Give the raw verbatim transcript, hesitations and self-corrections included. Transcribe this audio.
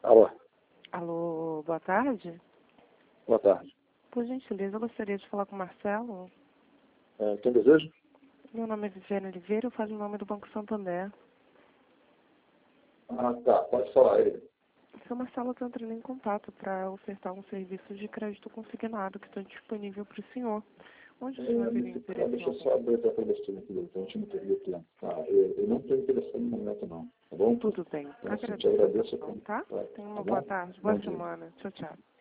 Alô, Alô, boa tarde. boa tarde. Por gentileza, eu gostaria de falar com o Marcelo. É, quem deseja? Meu nome é Viviane Oliveira, eu falo em nome do Banco Santander. Ah, tá, pode falar aí. Seu Marcelo está entrando em contato para ofertar um serviço de crédito consignado que está disponível para o senhor. Onde o senhor É, haveria muito, interesse? deixa eu só abrir a coleção aqui, então a gente não teria tempo. Tá? Eu, eu não estou interessado no momento, não. Tá bom? Tudo bem. Então, assim, te Agradeço, agradeço. então, tá? Tá, Tenha tá uma boa bom? tarde, Bom boa dia. semana. Tchau, tchau.